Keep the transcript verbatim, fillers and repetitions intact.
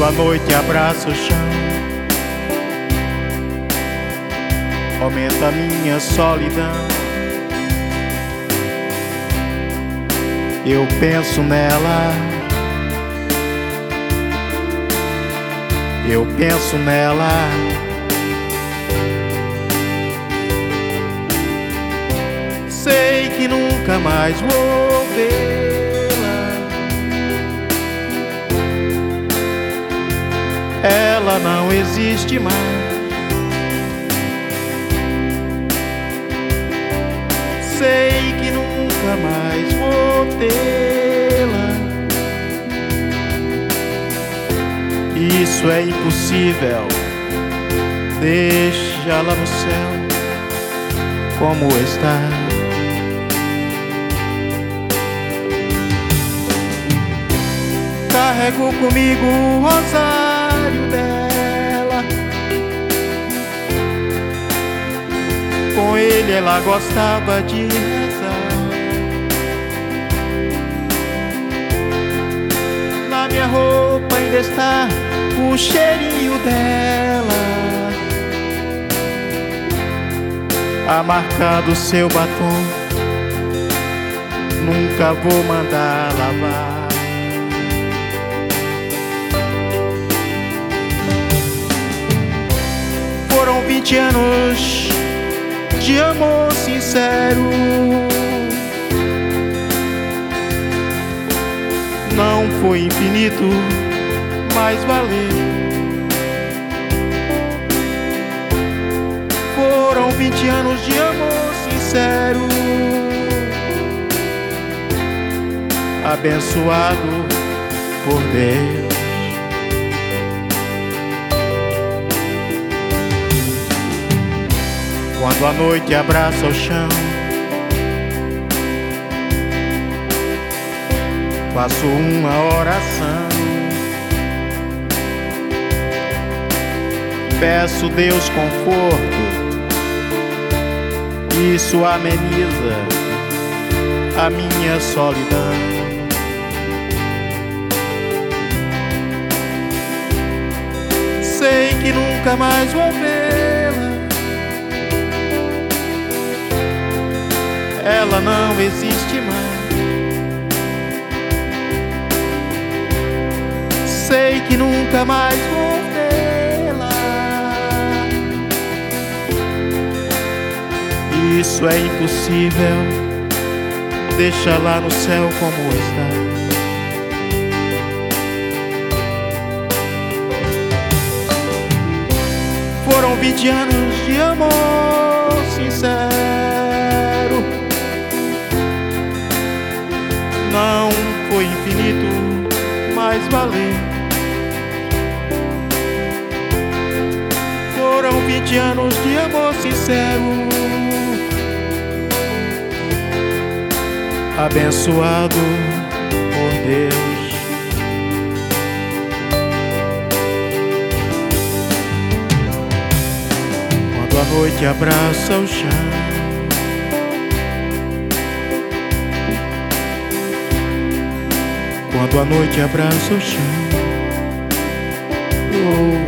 Quando a noite abraça o chão, aumenta a minha solidão. Eu penso nela, eu penso nela. Sei que nunca mais vou vê-la. Ela não existe mais. Sei que nunca mais vou tê-la. Isso é impossível. Deixa-la no céu como está. Carrego comigo o rosário dela. Com ele ela gostava de rezar. Na minha roupa ainda está o cheirinho dela, a marca do seu batom. Nunca vou mandar lavar. Foram vinte anos de amor sincero. Não foi infinito, mas valeu. Foram vinte anos de amor sincero, abençoado por Deus. Quando a noite abraça o chão, faço uma oração. Peço Deus conforto, isso ameniza a minha solidão. Sei que nunca mais vou vê-la. Ela não existe mais. Sei que nunca mais vou vê-la. Isso é impossível. Deixa lá no céu como está. Foram vinte anos de amor sincero. Não foi infinito, mas valeu. Foram vinte anos de amor sincero, abençoado por Deus. Quando a noite abraça o chão, quando a noite abraça o chão, oh.